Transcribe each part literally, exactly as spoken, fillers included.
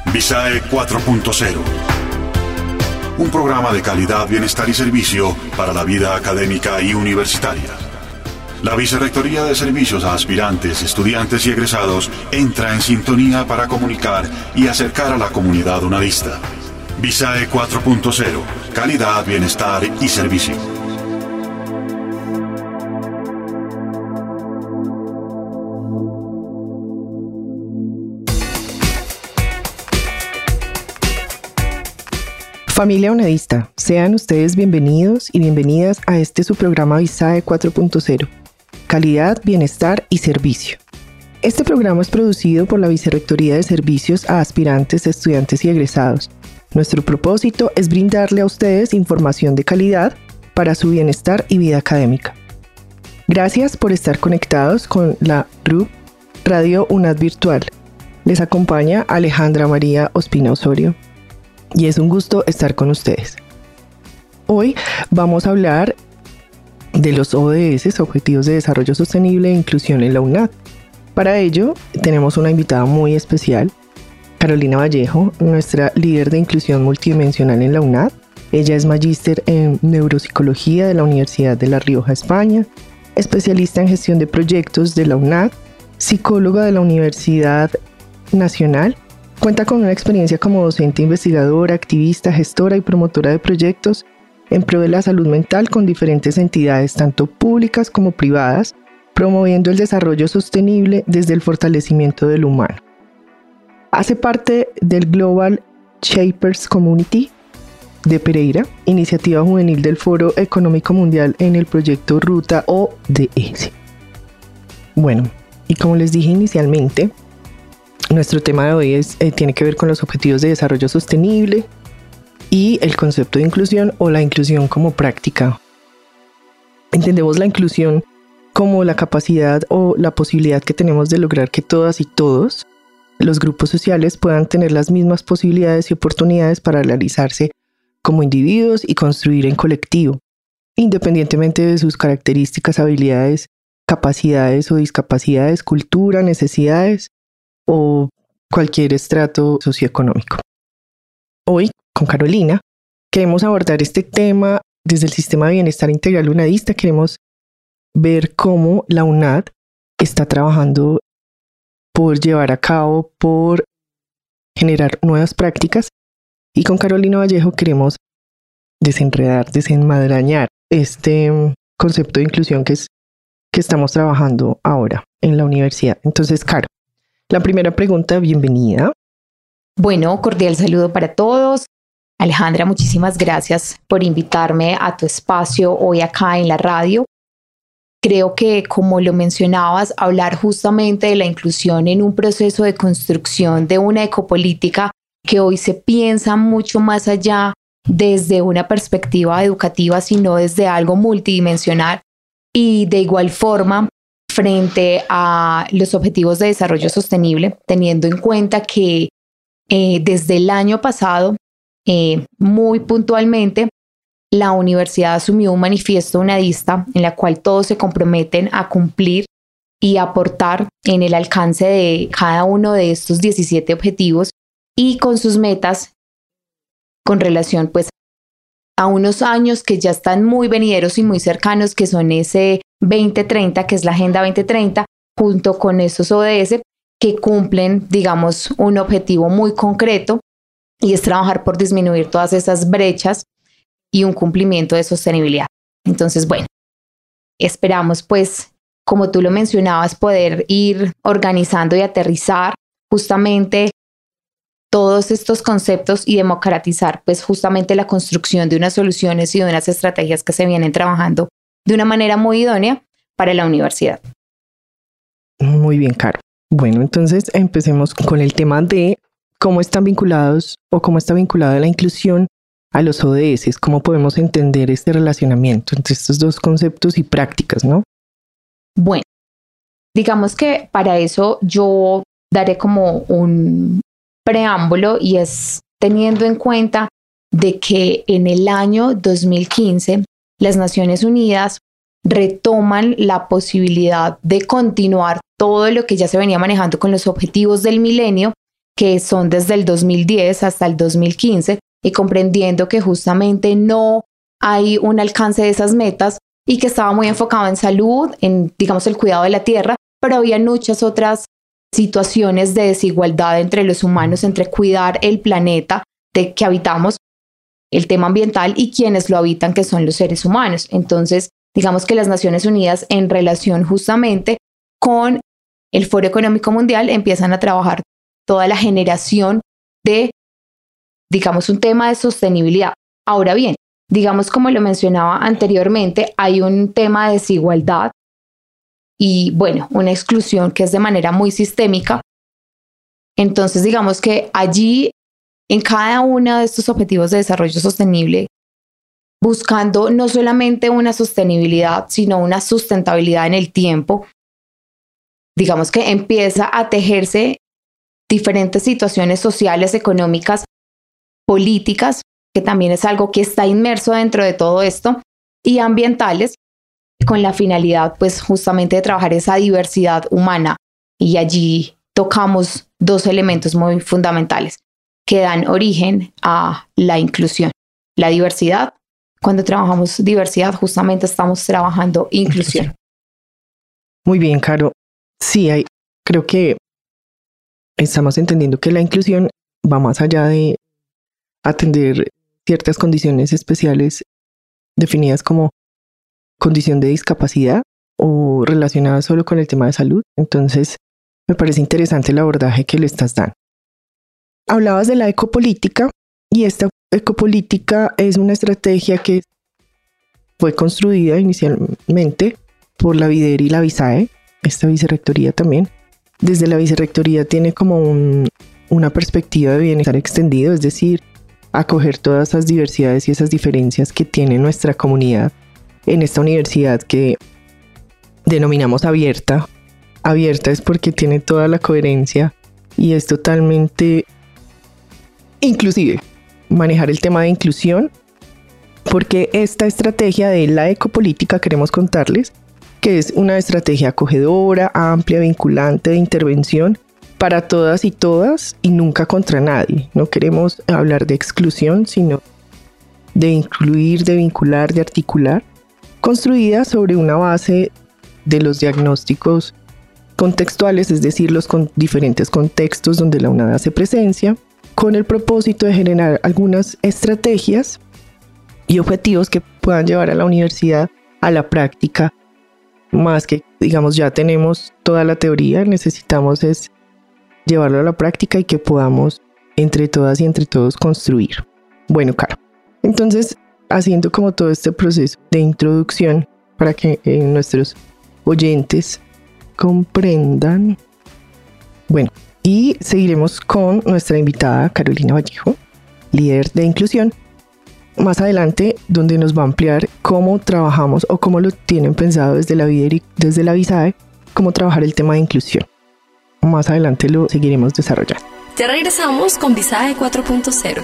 Visae cuatro punto cero. Un programa de calidad, bienestar y servicio para la vida académica y universitaria. La Vicerrectoría de Servicios a Aspirantes, Estudiantes y Egresados entra en sintonía para comunicar y acercar a la comunidad unadista. Visae cuatro punto cero. Calidad, bienestar y servicio. Familia unadista, sean ustedes bienvenidos y bienvenidas a este su programa Visae cuatro punto cero, calidad, bienestar y servicio. Este programa es producido por la Vicerrectoría de Servicios a Aspirantes, Estudiantes y Egresados. Nuestro propósito es brindarle a ustedes información de calidad para su bienestar y vida académica. Gracias por estar conectados con la R U Radio UNAD Virtual. Les acompaña Alejandra María Ospina Osorio. Y es un gusto estar con ustedes. Hoy vamos a hablar de los O D S, Objetivos de Desarrollo Sostenible e Inclusión en la UNAD. Para ello, tenemos una invitada muy especial, Carolina Vallejo, nuestra líder de inclusión multidimensional en la UNAD. Ella es magíster en neuropsicología de la Universidad de La Rioja, España, especialista en gestión de proyectos de la UNAD, psicóloga de la Universidad Nacional. Cuenta con una experiencia como docente, investigadora, activista, gestora y promotora de proyectos en pro de la salud mental con diferentes entidades, tanto públicas como privadas, promoviendo el desarrollo sostenible desde el fortalecimiento del humano. Hace parte del Global Shapers Community de Pereira, iniciativa juvenil del Foro Económico Mundial en el proyecto Ruta O D S. Bueno, y como les dije inicialmente, nuestro tema de hoy es, eh, tiene que ver con los objetivos de desarrollo sostenible y el concepto de inclusión o la inclusión como práctica. Entendemos la inclusión como la capacidad o la posibilidad que tenemos de lograr que todas y todos los grupos sociales puedan tener las mismas posibilidades y oportunidades para realizarse como individuos y construir en colectivo, independientemente de sus características, habilidades, capacidades o discapacidades, cultura, necesidades o cualquier estrato socioeconómico. Hoy, con Carolina, queremos abordar este tema desde el Sistema de Bienestar Integral Unadista. Queremos ver cómo la UNAD está trabajando por llevar a cabo, por generar nuevas prácticas. Y con Carolina Vallejo queremos desenredar, desenmadrañar este concepto de inclusión que, es, que estamos trabajando ahora en la universidad. Entonces, Caro, la primera pregunta, bienvenida. Bueno, cordial saludo para todos. Alejandra, muchísimas gracias por invitarme a tu espacio hoy acá en la radio. Creo que, como lo mencionabas, hablar justamente de la inclusión en un proceso de construcción de una ecopolítica que hoy se piensa mucho más allá desde una perspectiva educativa, sino desde algo multidimensional y de igual forma frente a los objetivos de desarrollo sostenible, teniendo en cuenta que eh, desde el año pasado, eh, muy puntualmente, la universidad asumió un manifiesto unadista en la cual todos se comprometen a cumplir y aportar en el alcance de cada uno de estos diecisiete objetivos y con sus metas con relación pues a unos años que ya están muy venideros y muy cercanos, que son ese veinte treinta, que es la Agenda veinte treinta, junto con esos O D S que cumplen, digamos, un objetivo muy concreto y es trabajar por disminuir todas esas brechas y un cumplimiento de sostenibilidad. Entonces, bueno, esperamos pues, como tú lo mencionabas, poder ir organizando y aterrizar justamente todos estos conceptos y democratizar pues justamente la construcción de unas soluciones y de unas estrategias que se vienen trabajando de una manera muy idónea para la universidad. Muy bien, Caro. Bueno, entonces empecemos con el tema de cómo están vinculados o cómo está vinculada la inclusión a los O D S, cómo podemos entender este relacionamiento entre estos dos conceptos y prácticas, ¿no? Bueno, digamos que para eso yo daré como un preámbulo y es teniendo en cuenta de que en el año dos mil quince las Naciones Unidas retoman la posibilidad de continuar todo lo que ya se venía manejando con los objetivos del milenio que son desde el dos mil diez hasta el dos mil quince, y comprendiendo que justamente no hay un alcance de esas metas y que estaba muy enfocado en salud, en, digamos, el cuidado de la tierra, pero había muchas otras situaciones de desigualdad entre los humanos, entre cuidar el planeta de que habitamos, el tema ambiental, y quienes lo habitan, que son los seres humanos. Entonces, digamos que las Naciones Unidas, en relación justamente con el Foro Económico Mundial, empiezan a trabajar toda la generación de, digamos, un tema de sostenibilidad. Ahora bien, digamos, como lo mencionaba anteriormente, hay un tema de desigualdad y, bueno, una exclusión que es de manera muy sistémica. Entonces, digamos que allí, en cada uno de estos objetivos de desarrollo sostenible, buscando no solamente una sostenibilidad, sino una sustentabilidad en el tiempo, digamos que empieza a tejerse diferentes situaciones sociales, económicas, políticas, que también es algo que está inmerso dentro de todo esto, y ambientales, con la finalidad, pues, justamente de trabajar esa diversidad humana. Y allí tocamos dos elementos muy fundamentales que dan origen a la inclusión. La diversidad. Cuando trabajamos diversidad, justamente estamos trabajando inclusión. Muy bien, Caro. Sí, hay, creo que estamos entendiendo que la inclusión va más allá de atender ciertas condiciones especiales definidas como condición de discapacidad o relacionadas solo con el tema de salud. Entonces, me parece interesante el abordaje que le estás dando. Hablabas de la ecopolítica, y esta ecopolítica es una estrategia que fue construida inicialmente por la Vider y la Visae, esta vicerrectoría también. Desde la vicerrectoría tiene como un, una perspectiva de bienestar extendido, es decir, acoger todas esas diversidades y esas diferencias que tiene nuestra comunidad en esta universidad que denominamos abierta. Abierta es porque tiene toda la coherencia y es totalmente inclusive. Manejar el tema de inclusión, porque esta estrategia de la ecopolítica queremos contarles que es una estrategia acogedora, amplia, vinculante, de intervención para todas y todas y nunca contra nadie. No queremos hablar de exclusión, sino de incluir, de vincular, de articular, construida sobre una base de los diagnósticos contextuales, es decir, los con diferentes contextos donde la UNAD hace presencia, con el propósito de generar algunas estrategias y objetivos que puedan llevar a la universidad a la práctica, más que, digamos, ya tenemos toda la teoría, necesitamos es llevarlo a la práctica y que podamos entre todas y entre todos construir. Bueno, Caro, entonces, haciendo como todo este proceso de introducción para que eh, nuestros oyentes comprendan, bueno, y seguiremos con nuestra invitada Carolina Vallejo, líder de inclusión, más adelante, donde nos va a ampliar cómo trabajamos o cómo lo tienen pensado desde la Vider y desde la Visae, cómo trabajar el tema de inclusión. Más adelante lo seguiremos desarrollando. Ya regresamos con Visae cuatro punto cero.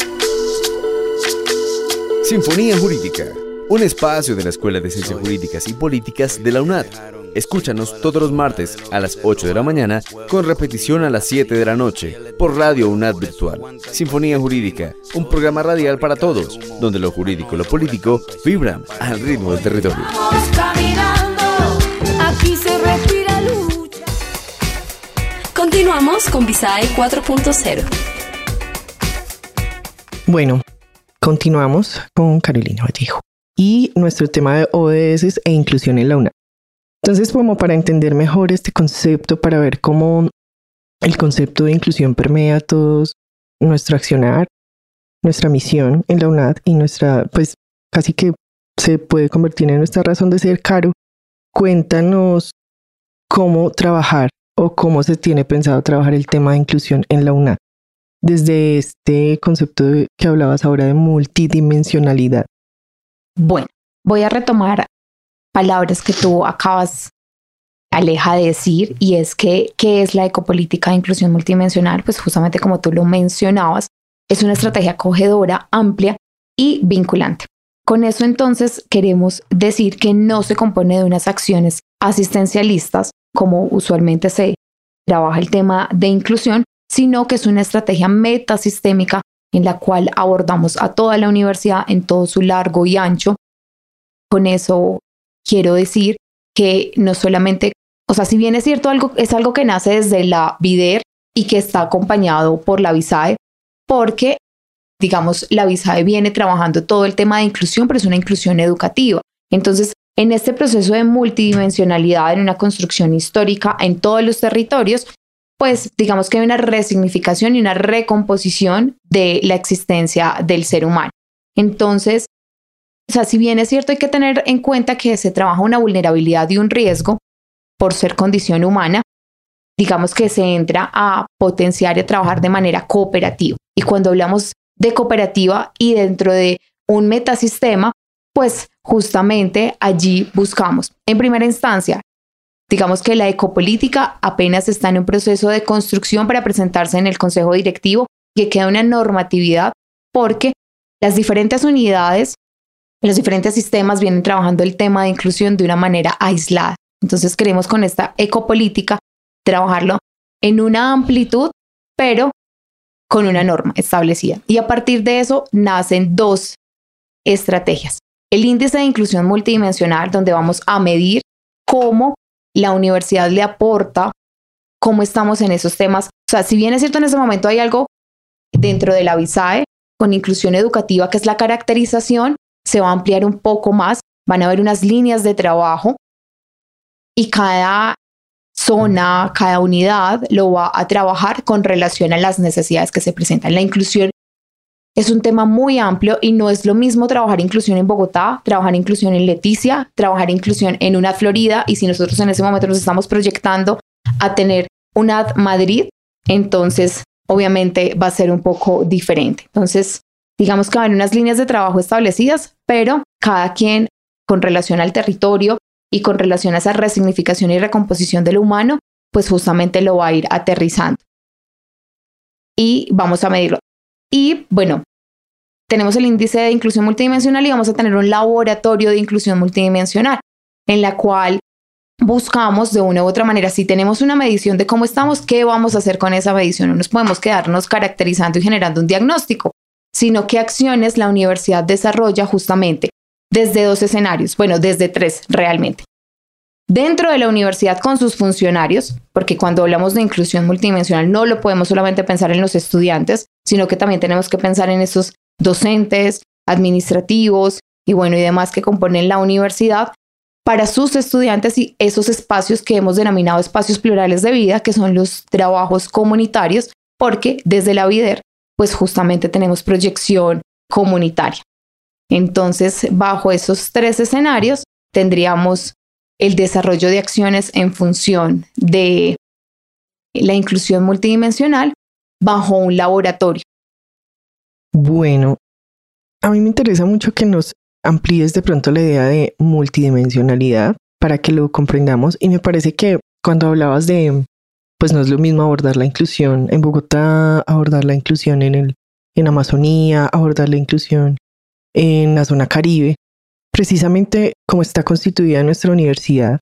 Sinfonía Jurídica, un espacio de la Escuela de Ciencias Jurídicas y Políticas de la UNAD. Escúchanos todos los martes a las ocho de la mañana, con repetición a las siete de la noche, por Radio UNAD Virtual. Sinfonía Jurídica, un programa radial para todos, donde lo jurídico y lo político vibran al ritmo del territorio. Vamos caminando, aquí se respira lucha. Continuamos con Visae cuatro punto cero. Bueno, continuamos con Carolina Vallejo y nuestro tema de O D S e inclusión en la UNAD. Entonces, como para entender mejor este concepto, para ver cómo el concepto de inclusión permea todos nuestro accionar, nuestra misión en la UNAD y nuestra, pues casi que se puede convertir en nuestra razón de ser, Caro, cuéntanos cómo trabajar o cómo se tiene pensado trabajar el tema de inclusión en la UNAD, desde este concepto de, que hablabas ahora de multidimensionalidad. Bueno, voy a retomar palabras que tú acabas, Aleja, de decir, y es que, ¿qué es la ecopolítica de inclusión multidimensional? Pues justamente como tú lo mencionabas, es una estrategia acogedora, amplia y vinculante. Con eso entonces queremos decir que no se compone de unas acciones asistencialistas, como usualmente se trabaja el tema de inclusión, sino que es una estrategia metasistémica en la cual abordamos a toda la universidad en todo su largo y ancho. Con eso quiero decir que no solamente, o sea, si bien es cierto, algo, es algo que nace desde la VIDER y que está acompañado por la VISAE, porque, digamos, la VISAE viene trabajando todo el tema de inclusión, pero es una inclusión educativa. Entonces, en este proceso de multidimensionalidad, en una construcción histórica en todos los territorios, pues digamos que hay una resignificación y una recomposición de la existencia del ser humano. Entonces, o sea, si bien es cierto, hay que tener en cuenta que se trabaja una vulnerabilidad y un riesgo por ser condición humana, digamos que se entra a potenciar y a trabajar de manera cooperativa. Y cuando hablamos de cooperativa y dentro de un metasistema, pues justamente allí buscamos, en primera instancia, digamos que la ecopolítica apenas está en un proceso de construcción para presentarse en el Consejo Directivo y que queda una normatividad porque las diferentes unidades, los diferentes sistemas vienen trabajando el tema de inclusión de una manera aislada. Entonces queremos con esta ecopolítica trabajarlo en una amplitud, pero con una norma establecida. Y a partir de eso nacen dos estrategias. El índice de inclusión multidimensional, donde vamos a medir cómo la universidad le aporta, cómo estamos en esos temas. O sea, si bien es cierto, en ese momento hay algo dentro de la VISAE con inclusión educativa, que es la caracterización, se va a ampliar un poco más, van a haber unas líneas de trabajo y cada zona, cada unidad lo va a trabajar con relación a las necesidades que se presentan. La inclusión es un tema muy amplio y no es lo mismo trabajar inclusión en Bogotá, trabajar inclusión en Leticia, trabajar inclusión en una Florida, y si nosotros en ese momento nos estamos proyectando a tener una Madrid, entonces obviamente va a ser un poco diferente. Entonces, digamos que van unas líneas de trabajo establecidas, pero cada quien con relación al territorio y con relación a esa resignificación y recomposición de lo humano, pues justamente lo va a ir aterrizando. Y vamos a medirlo. Y bueno, tenemos el índice de inclusión multidimensional y vamos a tener un laboratorio de inclusión multidimensional en la cual buscamos de una u otra manera, si tenemos una medición de cómo estamos, ¿qué vamos a hacer con esa medición? No nos podemos quedarnos caracterizando y generando un diagnóstico, sino qué acciones la universidad desarrolla justamente desde dos escenarios, bueno, desde tres realmente. Dentro de la universidad con sus funcionarios, porque cuando hablamos de inclusión multidimensional no lo podemos solamente pensar en los estudiantes, sino que también tenemos que pensar en esos docentes, administrativos y bueno y demás que componen la universidad para sus estudiantes y esos espacios que hemos denominado espacios plurales de vida, que son los trabajos comunitarios, porque desde la VIDER pues justamente tenemos proyección comunitaria. Entonces, bajo esos tres escenarios tendríamos el desarrollo de acciones en función de la inclusión multidimensional bajo un laboratorio. Bueno, a mí me interesa mucho que nos amplíes de pronto la idea de multidimensionalidad para que lo comprendamos, y me parece que cuando hablabas de, pues no es lo mismo abordar la inclusión en Bogotá, abordar la inclusión en, el, en Amazonía, abordar la inclusión en la zona Caribe, precisamente como está constituida nuestra universidad,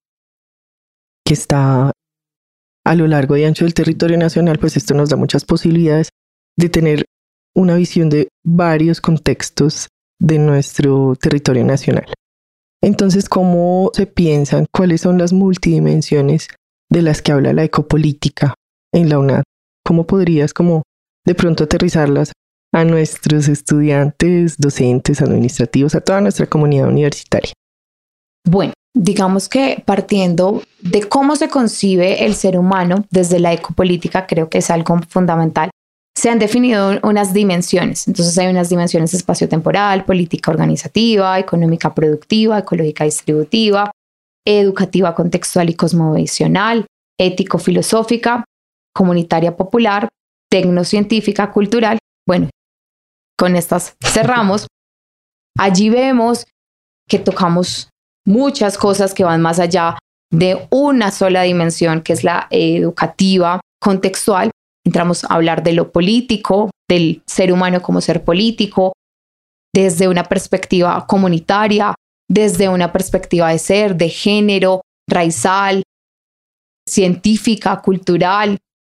que está a lo largo y ancho del territorio nacional, pues esto nos da muchas posibilidades de tener una visión de varios contextos de nuestro territorio nacional. Entonces, ¿cómo se piensan? ¿Cuáles son las multidimensiones de las que habla la ecopolítica en la UNAD? ¿Cómo podrías como de pronto aterrizarlas a nuestros estudiantes, docentes, administrativos, a toda nuestra comunidad universitaria? Bueno, digamos que partiendo de cómo se concibe el ser humano desde la ecopolítica, creo que es algo fundamental. Se han definido unas dimensiones. Entonces hay unas dimensiones espaciotemporal, política organizativa, económica productiva, ecológica distributiva, educativa contextual y cosmovisional, ético-filosófica, comunitaria popular, tecnocientífica, cultural. Bueno, con estas cerramos. Allí vemos que tocamos muchas cosas que van más allá de una sola dimensión, que es la educativa contextual. Entramos a hablar de lo político, del ser humano como ser político, desde una perspectiva comunitaria, desde una perspectiva de ser, de género, raizal, científica, cultural,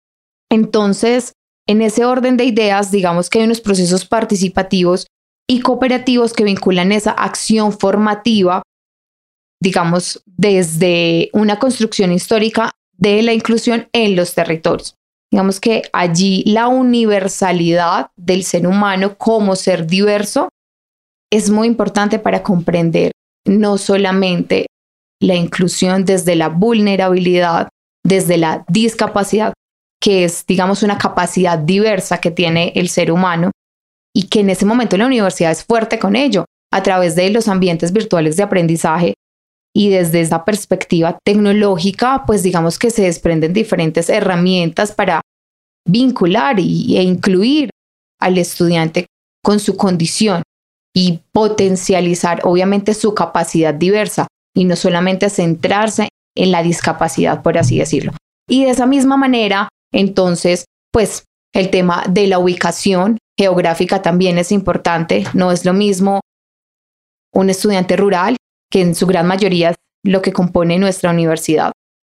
Entonces, en ese orden de ideas, digamos que hay unos procesos participativos y cooperativos que vinculan esa acción formativa, digamos, desde una construcción histórica de la inclusión en los territorios. Digamos que allí la universalidad del ser humano como ser diverso es muy importante para comprender no solamente la inclusión desde la vulnerabilidad, desde la discapacidad, que es, digamos, una capacidad diversa que tiene el ser humano y que en ese momento la universidad es fuerte con ello, a través de los ambientes virtuales de aprendizaje y desde esa perspectiva tecnológica, pues digamos que se desprenden diferentes herramientas para vincular y, e incluir al estudiante con su condición y potencializar obviamente su capacidad diversa y no solamente centrarse en la discapacidad, por así decirlo. Y de esa misma manera, entonces, pues el tema de la ubicación geográfica también es importante. No es lo mismo un estudiante rural, que en su gran mayoría es lo que compone nuestra universidad,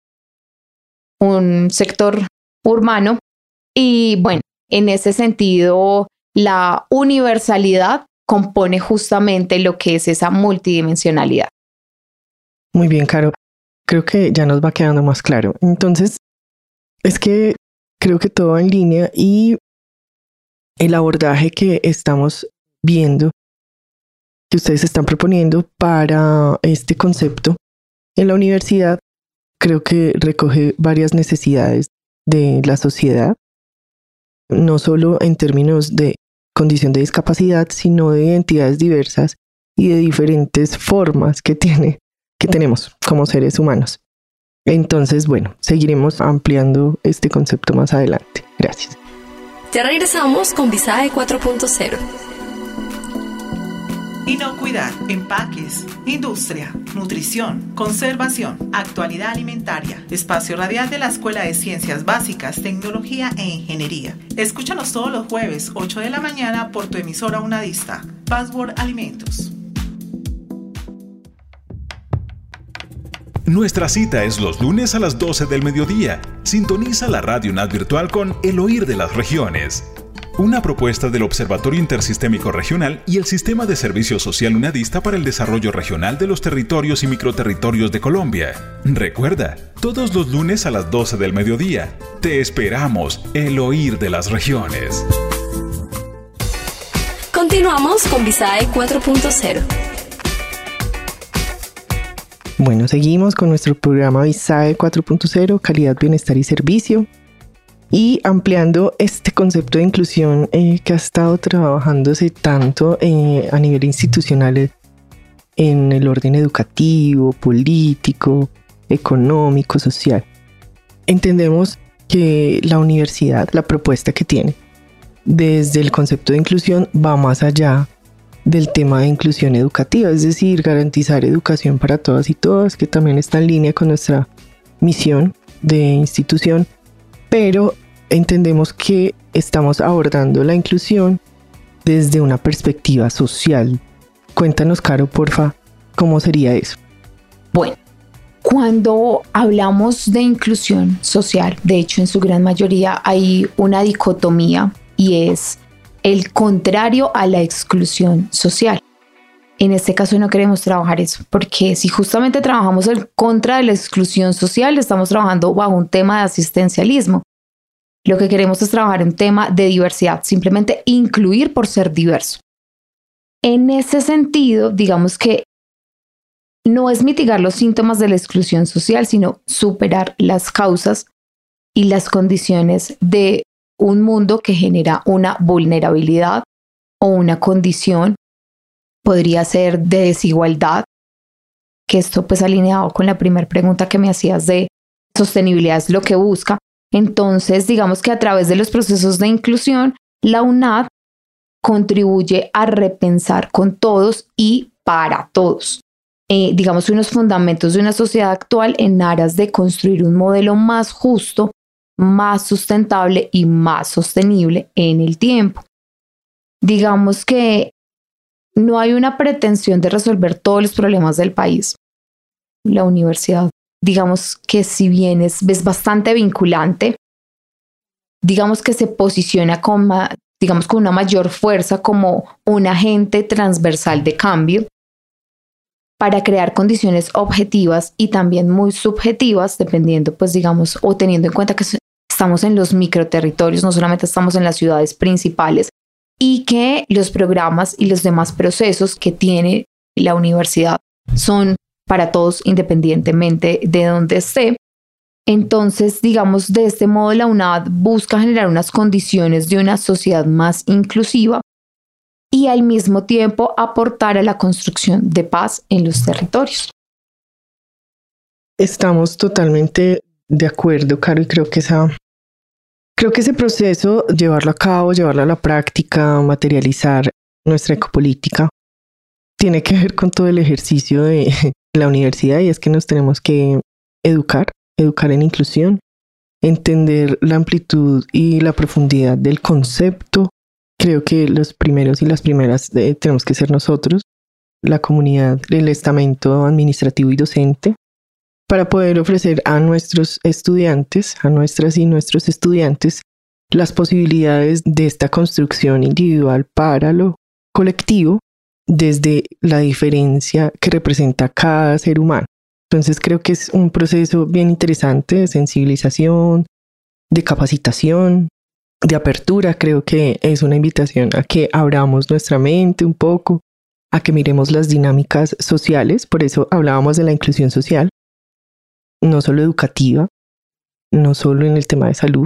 un sector urbano. Y bueno, en ese sentido, la universalidad compone justamente lo que es esa multidimensionalidad. Muy bien, Caro. Creo que ya nos va quedando más claro. Entonces, es que creo que todo va en línea y el abordaje que estamos viendo, que ustedes están proponiendo para este concepto en la universidad, creo que recoge varias necesidades de la sociedad, no solo en términos de condición de discapacidad, sino de identidades diversas y de diferentes formas que tiene, que tenemos como seres humanos. Entonces, bueno, seguiremos ampliando este concepto más adelante. Gracias. Ya regresamos con Visae cuatro punto cero. Inocuidad, empaques, industria, nutrición, conservación, actualidad alimentaria, espacio radial de la Escuela de Ciencias Básicas, Tecnología e Ingeniería. Escúchanos todos los jueves, ocho de la mañana, por tu emisora unadista, Password Alimentos. Nuestra cita es los lunes a las doce del mediodía. Sintoniza la Radio UNAD virtual con El Oír de las Regiones. Una propuesta del Observatorio Intersistémico Regional y el Sistema de Servicio Social UNADista para el Desarrollo Regional de los Territorios y Microterritorios de Colombia. Recuerda, todos los lunes a las doce del mediodía. Te esperamos, El Oír de las Regiones. Continuamos con Visae cuatro punto cero. Bueno, seguimos con nuestro programa Visae cuatro punto cero, calidad, bienestar y servicio. Y ampliando este concepto de inclusión eh, que ha estado trabajándose tanto eh, a nivel institucional en el orden educativo, político, económico, social. Entendemos que la universidad, la propuesta que tiene desde el concepto de inclusión va más allá del tema de inclusión educativa, es decir, garantizar educación para todas y todas, que también está en línea con nuestra misión de institución, pero entendemos que estamos abordando la inclusión desde una perspectiva social. Cuéntanos, Caro, porfa, ¿cómo sería eso? Bueno, cuando hablamos de inclusión social, de hecho en su gran mayoría hay una dicotomía y es el contrario a la exclusión social. En este caso no queremos trabajar eso, porque si justamente trabajamos en contra de la exclusión social, estamos trabajando bajo un tema de asistencialismo. Lo que queremos es trabajar en un tema de diversidad, simplemente incluir por ser diverso. En ese sentido, digamos que no es mitigar los síntomas de la exclusión social, sino superar las causas y las condiciones de un mundo que genera una vulnerabilidad o una condición, podría ser de desigualdad, que esto pues alineado con la primera pregunta que me hacías de sostenibilidad es lo que busca. Entonces, digamos que a través de los procesos de inclusión, la UNAD contribuye a repensar con todos y para todos, eh, digamos, unos fundamentos de una sociedad actual en aras de construir un modelo más justo, más sustentable y más sostenible en el tiempo. Digamos que no hay una pretensión de resolver todos los problemas del país. La universidad, digamos que si bien es, es bastante vinculante, digamos que se posiciona con, digamos, con una mayor fuerza como un agente transversal de cambio para crear condiciones objetivas y también muy subjetivas, dependiendo, pues digamos, o teniendo en cuenta que estamos en los microterritorios, no solamente estamos en las ciudades principales, y que los programas y los demás procesos que tiene la universidad son para todos independientemente de donde esté. Entonces, digamos, de este modo la UNAD busca generar unas condiciones de una sociedad más inclusiva y al mismo tiempo aportar a la construcción de paz en los territorios. Estamos totalmente de acuerdo, Caro, y creo que esa, creo que ese proceso, llevarlo a cabo, llevarlo a la práctica, materializar nuestra ecopolítica, tiene que ver con todo el ejercicio de la universidad, y es que nos tenemos que educar, educar en inclusión, entender la amplitud y la profundidad del concepto. Creo que los primeros y las primeras eh, tenemos que ser nosotros, la comunidad, el estamento administrativo y docente, para poder ofrecer a nuestros estudiantes, a nuestras y nuestros estudiantes, las posibilidades de esta construcción individual para lo colectivo, desde la diferencia que representa cada ser humano. Entonces creo que es un proceso bien interesante de sensibilización, de capacitación, de apertura. Creo que es una invitación a que abramos nuestra mente un poco, a que miremos las dinámicas sociales. Por eso hablábamos de la inclusión social, no solo educativa, no solo en el tema de salud,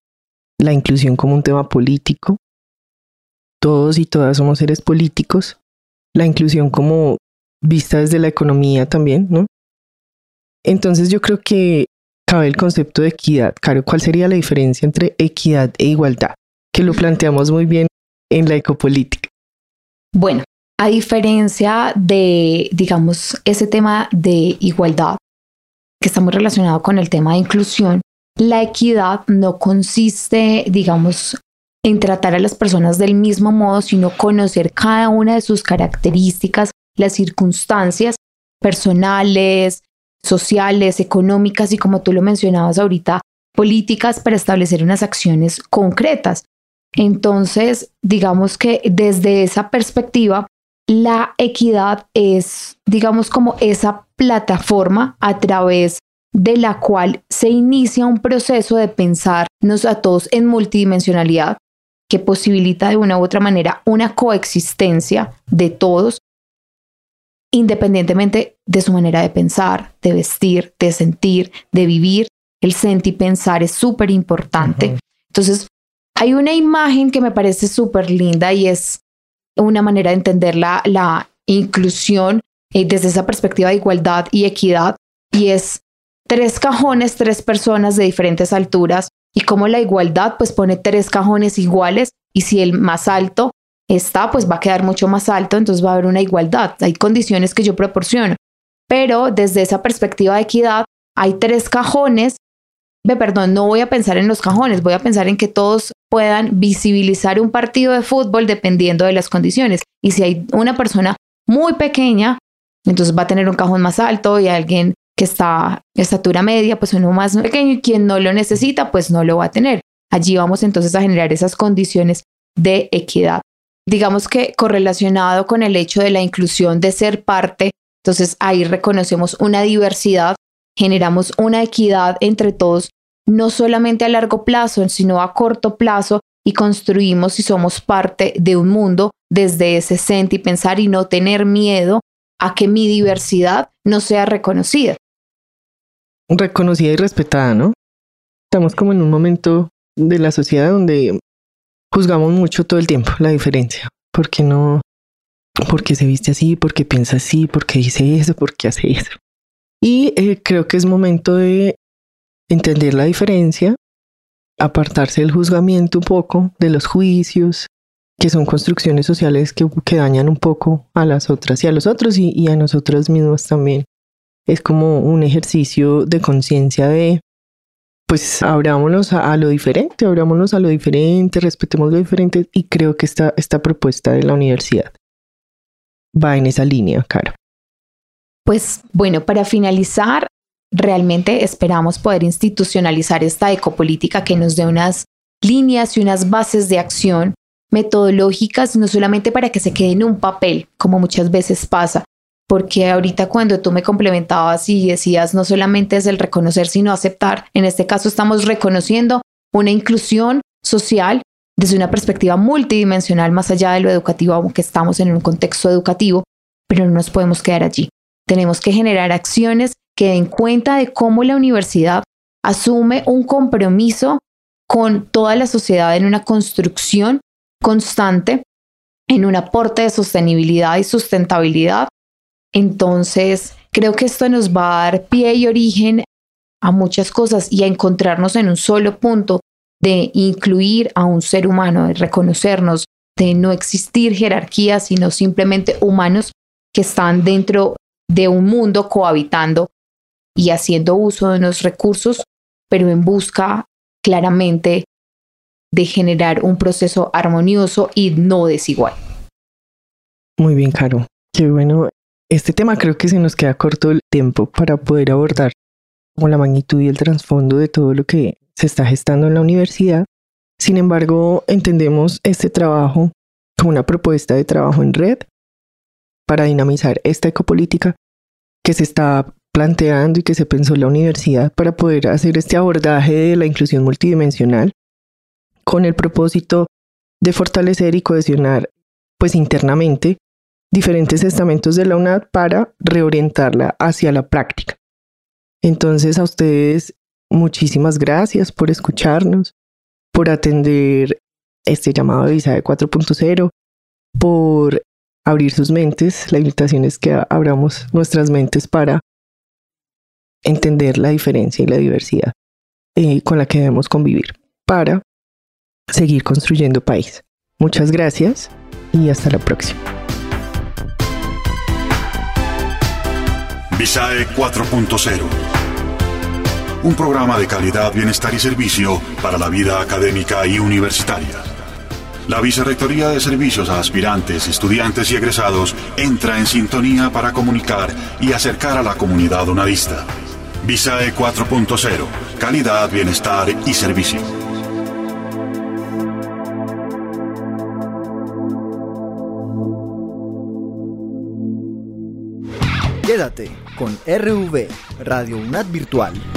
la inclusión como un tema político. Todos y todas somos seres políticos. La inclusión como vista desde la economía también, ¿no? Entonces yo creo que cabe el concepto de equidad. Caro, ¿cuál sería la diferencia entre equidad e igualdad? Que lo planteamos muy bien en la ecopolítica. Bueno, a diferencia de, digamos, ese tema de igualdad, que está muy relacionado con el tema de inclusión, la equidad no consiste, digamos, en tratar a las personas del mismo modo, sino conocer cada una de sus características, las circunstancias personales, sociales, económicas y, como tú lo mencionabas ahorita, políticas para establecer unas acciones concretas. Entonces, digamos que desde esa perspectiva, la equidad es, digamos, como esa plataforma a través de la cual se inicia un proceso de pensarnos a todos en multidimensionalidad, que posibilita de una u otra manera una coexistencia de todos, independientemente de su manera de pensar, de vestir, de sentir, de vivir. El sentipensar es súper importante. Uh-huh. Entonces, hay una imagen que me parece súper linda y es una manera de entender la, la inclusión eh, desde esa perspectiva de igualdad y equidad, y es tres cajones, tres personas de diferentes alturas, y como la igualdad pues pone tres cajones iguales, y si el más alto está, pues va a quedar mucho más alto, entonces va a haber una igualdad. Hay condiciones que yo proporciono, pero desde esa perspectiva de equidad hay tres cajones. Perdón, no voy a pensar en los cajones, voy a pensar en que todos puedan visibilizar un partido de fútbol dependiendo de las condiciones. Y si hay una persona muy pequeña, entonces va a tener un cajón más alto, y alguien que está de estatura media, pues uno más pequeño, y quien no lo necesita, pues no lo va a tener. Allí vamos entonces a generar esas condiciones de equidad. Digamos que correlacionado con el hecho de la inclusión, de ser parte, entonces ahí reconocemos una diversidad, generamos una equidad entre todos, no solamente a largo plazo, sino a corto plazo, y construimos y somos parte de un mundo desde ese sentir y pensar, y no tener miedo a que mi diversidad no sea reconocida. Reconocida y respetada, ¿no? Estamos como en un momento de la sociedad donde juzgamos mucho todo el tiempo la diferencia. ¿Por qué no? ¿Por qué se viste así? ¿Por qué piensa así? ¿Por qué dice eso? ¿Por qué hace eso? Y eh, creo que es momento de entender la diferencia, apartarse del juzgamiento un poco, de los juicios, que son construcciones sociales que, que dañan un poco a las otras y a los otros y, y a nosotras mismas también. Es como un ejercicio de conciencia de, pues, abrámonos a, a lo diferente, abrámonos a lo diferente, respetemos lo diferente, y creo que esta, esta propuesta de la universidad va en esa línea, Caro. Pues bueno, para finalizar, realmente esperamos poder institucionalizar esta ecopolítica que nos dé unas líneas y unas bases de acción metodológicas, no solamente para que se quede en un papel, como muchas veces pasa, porque ahorita cuando tú me complementabas y decías no solamente es el reconocer, sino aceptar, en este caso estamos reconociendo una inclusión social desde una perspectiva multidimensional más allá de lo educativo, aunque estamos en un contexto educativo, pero no nos podemos quedar allí. Tenemos que generar acciones que den cuenta de cómo la universidad asume un compromiso con toda la sociedad en una construcción constante, en un aporte de sostenibilidad y sustentabilidad. Entonces, creo que esto nos va a dar pie y origen a muchas cosas y a encontrarnos en un solo punto de incluir a un ser humano, de reconocernos, de no existir jerarquías, sino simplemente humanos que están dentro de un mundo cohabitando y haciendo uso de unos recursos, pero en busca claramente de generar un proceso armonioso y no desigual. Muy bien, Caro. Qué bueno. Este tema creo que se nos queda corto el tiempo para poder abordar como la magnitud y el trasfondo de todo lo que se está gestando en la universidad. Sin embargo, entendemos este trabajo como una propuesta de trabajo en red para dinamizar esta ecopolítica que se está planteando y que se pensó en la universidad para poder hacer este abordaje de la inclusión multidimensional con el propósito de fortalecer y cohesionar pues internamente diferentes estamentos de la U N A D para reorientarla hacia la práctica. Entonces a ustedes muchísimas gracias por escucharnos, por atender este llamado de Visae cuatro punto cero, por abrir sus mentes. La invitación es que abramos nuestras mentes para entender la diferencia y la diversidad eh, con la que debemos convivir para seguir construyendo país. Muchas gracias y hasta la próxima. Visae cuatro punto cero. Un programa de calidad, bienestar y servicio para la vida académica y universitaria. La Vicerrectoría de Servicios a Aspirantes, Estudiantes y Egresados entra en sintonía para comunicar y acercar a la comunidad unadista. Visae cuatro punto cero. Calidad, bienestar y servicio. Quédate con R V, Radio U N A D Virtual.